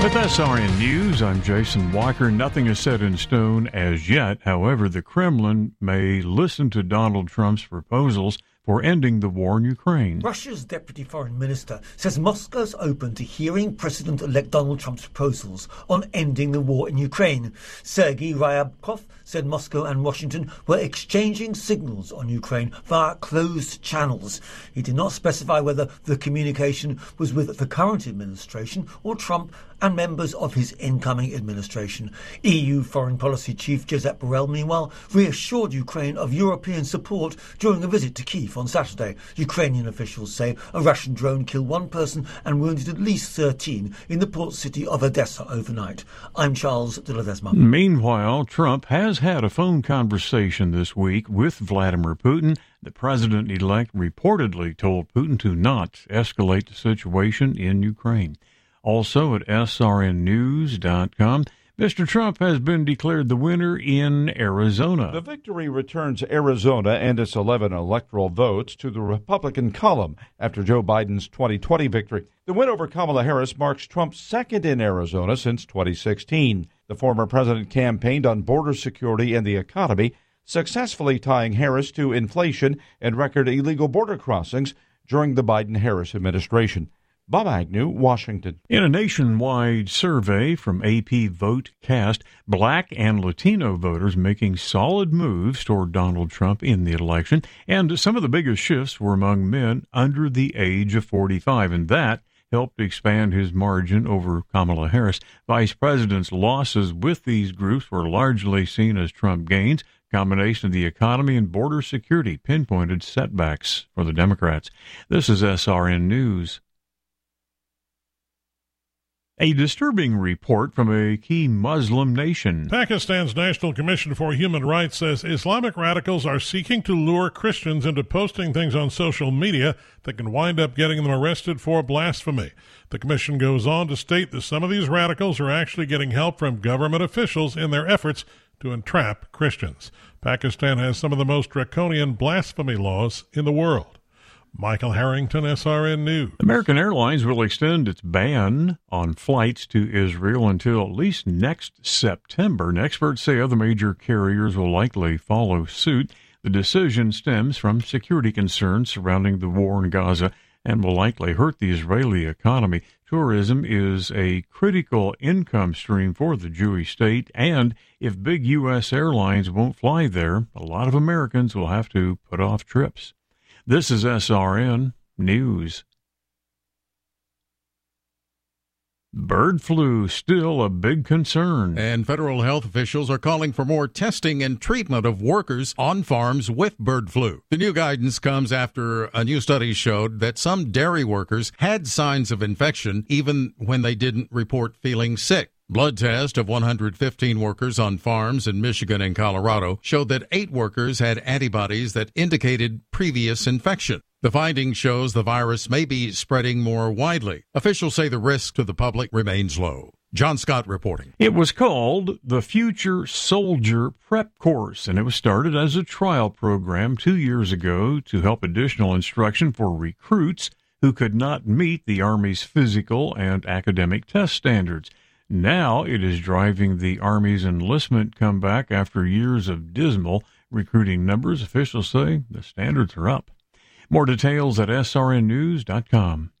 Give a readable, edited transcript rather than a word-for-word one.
With SRN News, I'm Jason Walker. Nothing is set in stone as yet. However, the Kremlin may listen to Donald Trump's proposals for ending the war in Ukraine. Russia's deputy foreign minister says Moscow's open to hearing President-elect Donald Trump's proposals on ending the war in Ukraine. Sergei Ryabkov said Moscow and Washington were exchanging signals on Ukraine via closed channels. He did not specify whether the communication was with the current administration or Trump and members of his incoming administration. EU Foreign Policy Chief Josep Borrell, meanwhile, reassured Ukraine of European support during a visit to Kyiv on Saturday. Ukrainian officials say a Russian drone killed one person and wounded at least 13 in the port city of Odessa overnight. I'm Charles de Ledesma. Meanwhile, Trump has had a phone conversation this week with Vladimir Putin. The president-elect reportedly told Putin to not escalate the situation in Ukraine. Also at srnnews.com, Mr. Trump has been declared the winner in Arizona. The victory returns Arizona and its 11 electoral votes to the Republican column after Joe Biden's 2020 victory. The win over Kamala Harris marks Trump's second in Arizona since 2016. The former president campaigned on border security and the economy, successfully tying Harris to inflation and record illegal border crossings during the Biden-Harris administration. Bob Agnew, Washington. In a nationwide survey from AP VoteCast, Black and Latino voters making solid moves toward Donald Trump in the election, and some of the biggest shifts were among men under the age of 45, and that helped expand his margin over Kamala Harris. Vice President's losses with these groups were largely seen as Trump gains. Combination of the economy and border security pinpointed setbacks for the Democrats. This is SRN News. A disturbing report from a key Muslim nation. Pakistan's National Commission for Human Rights says Islamic radicals are seeking to lure Christians into posting things on social media that can wind up getting them arrested for blasphemy. The commission goes on to state that some of these radicals are actually getting help from government officials in their efforts to entrap Christians. Pakistan has some of the most draconian blasphemy laws in the world. Michael Harrington, SRN News. American Airlines will extend its ban on flights to Israel until at least next September. And experts say other major carriers will likely follow suit. The decision stems from security concerns surrounding the war in Gaza and will likely hurt the Israeli economy. Tourism is a critical income stream for the Jewish state, and if big U.S. airlines won't fly there, a lot of Americans will have to put off trips. This is SRN News. Bird flu still a big concern. And federal health officials are calling for more testing and treatment of workers on farms with bird flu. The new guidance comes after a new study showed that some dairy workers had signs of infection even when they didn't report feeling sick. Blood test of 115 workers on farms in Michigan and Colorado showed that 8 workers had antibodies that indicated previous infection. The finding shows the virus may be spreading more widely. Officials say the risk to the public remains low. John Scott reporting. It was called the Future Soldier Prep Course, and it was started as a trial program 2 years ago to help additional instruction for recruits who could not meet the Army's physical and academic test standards. Now it is driving the Army's enlistment comeback after years of dismal recruiting numbers. Officials say the standards are up. More details at srnnews.com.